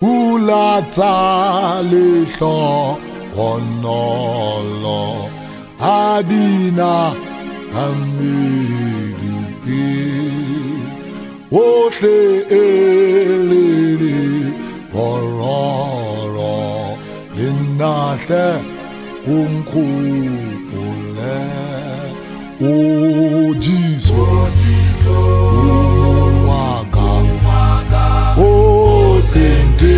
Pula tsa lehlohonolo adina amidupi ohle elele ororo linahle unkupule o Jesus umwaka o sente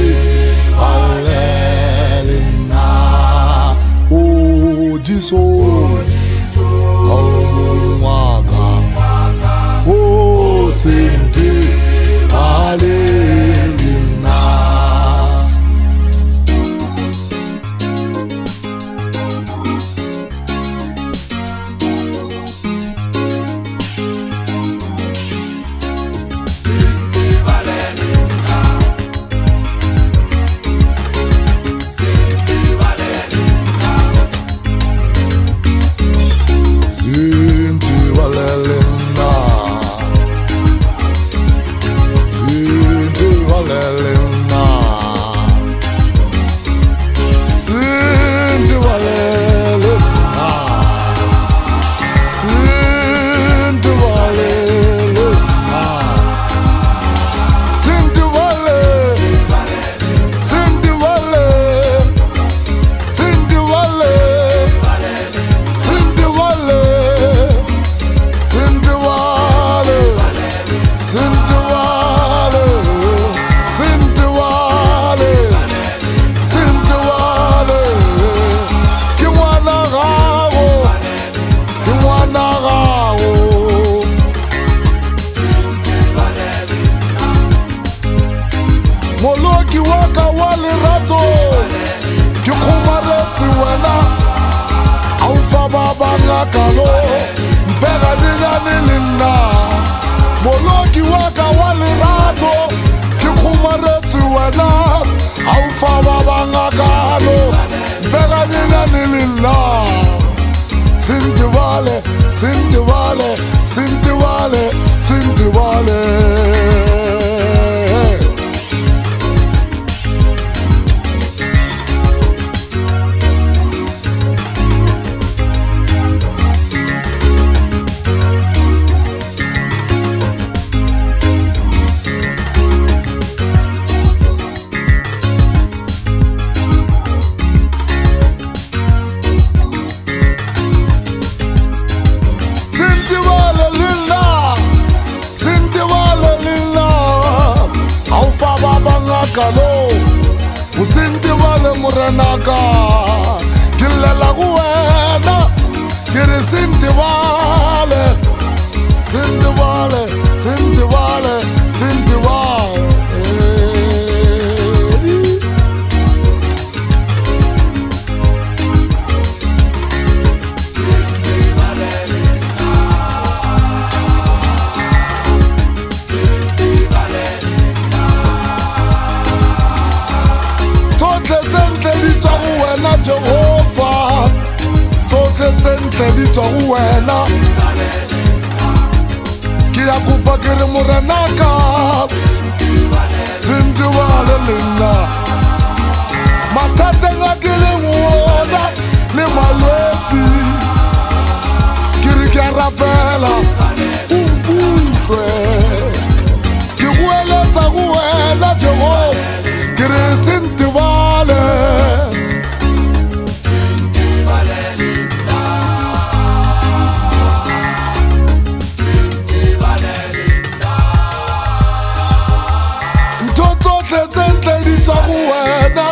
alelina o Jesus umwaka o sente alelina. Moloki waka wale rato ki kumareti wena aufa baba ngakalo mpega dinyani linna. Moloki waka wale rato ki kumareti wena aufa baba ngakalo mpega dinyani linna. Sintiwale, sintiwale, sintiwale, sintiwale. Kalo usinti wale murenaka kilela kuwena kiri sinti wale sinti wale sinti wale sinti wale. Jehovah, tote tente di wena kia kupa kiri murenaka sinti wale linna matate nga kiri nguoda li malweti kiri kia rapela umpukwe kiwele ta wena Jehovah kiri sinti wale. Sentle di wena